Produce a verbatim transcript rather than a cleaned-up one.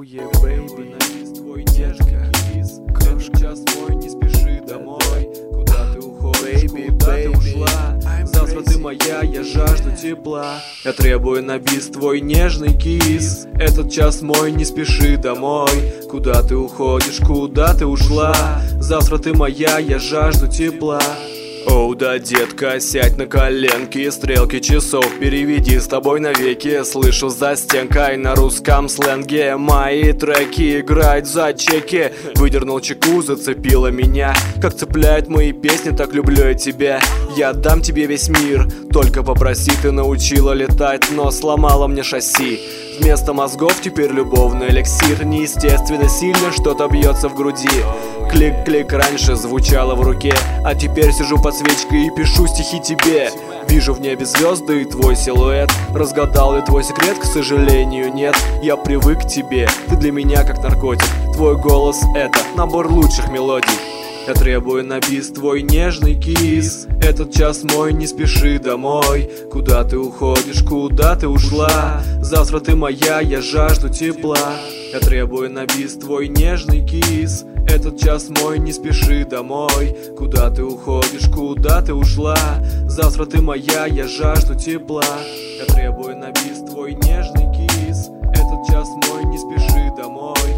yeah, baby, твой нежный кис. Этот час мой, не спеши домой. Куда ты уходишь, baby, куда baby. Ты ушла? Завтра ты моя, я жажду тепла. Я требую на бис твой нежный кис. Этот час мой, не спеши домой. Куда ты уходишь, куда ты ушла? Завтра ты моя, я жажду тепла. Оу, да, детка, сядь на коленки, стрелки часов переведи с тобой навеки. Слышу за стенкой на русском сленге мои треки играют за чеки. Выдернул чеку, зацепила меня. Как цепляют мои песни, так люблю я тебя. Я дам тебе весь мир, только попроси. Ты научила летать, но сломала мне шасси. Вместо мозгов теперь любовный эликсир. Неестественно сильно что-то бьется в груди. Клик-клик раньше звучало в руке, а теперь сижу под свечкой и пишу стихи тебе. Вижу в небе звезды и твой силуэт. Разгадал ли твой секрет? К сожалению, нет. Я привык к тебе, ты для меня как наркотик. Твой голос — это набор лучших мелодий. Я требую на бис твой нежный кис. Этот час мой, не спеши домой. Куда ты уходишь, куда ты ушла? Завтра ты моя, я жажду тепла. Я требую на бис твой нежный кис. Этот час мой, не спеши домой. Куда ты уходишь, куда ты ушла? Завтра ты моя, я жажду тепла. Я требую на бис твой нежный кис. Этот час мой, не спеши домой.